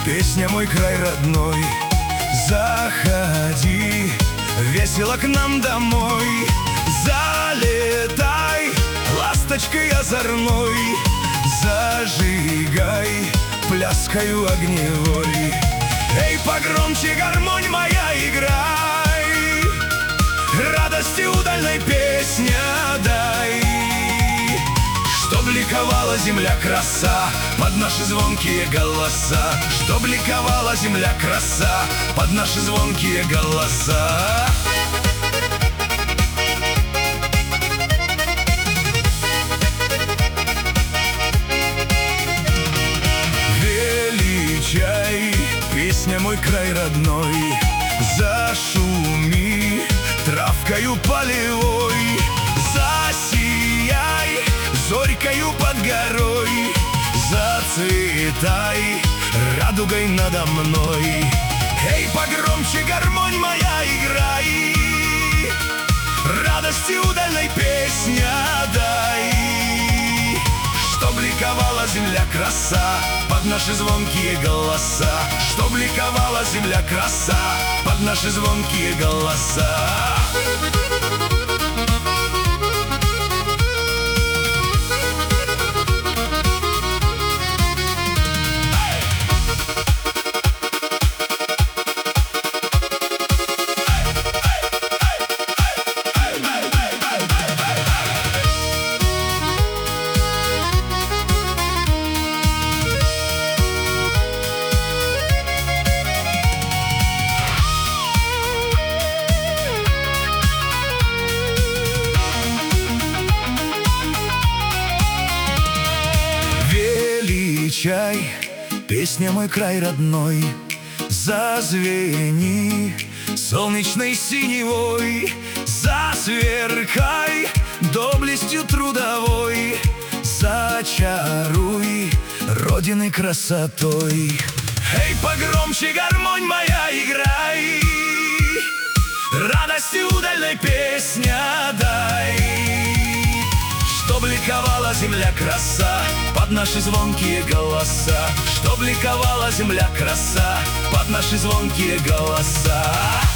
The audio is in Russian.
песня «Мой край родной». Заходи весело к нам домой, залетай ласточкой озорной, зажигай пляскою огневой. Эй, погромче, гармонь моя, играй, радости удальной песня дай, чтоб ликовала земля краса под наши звонкие голоса, чтоб ликовала земля краса под наши звонкие голоса. Величай, песня «Мой край родной», зашуми травкою полевой, засияй зорькою под горой, зацветай радугой надо мной. Эй, погромче, гармонь моя, играй, радости удальной песня дай, чтоб ликовала земля краса под наши звонкие голоса, чтоб ликовала земля краса под наши звонкие голоса. Величай, песня «Мой край родной», зазвени солнечной синевой, засверкай доблестью трудовой, зачаруй родины красотой. Эй, погромче, гармонь моя, играй, радости удальной песня дай, чтоб ликовала земля краса под наши звонкие голоса, чтоб ликовала земля краса под наши звонкие голоса.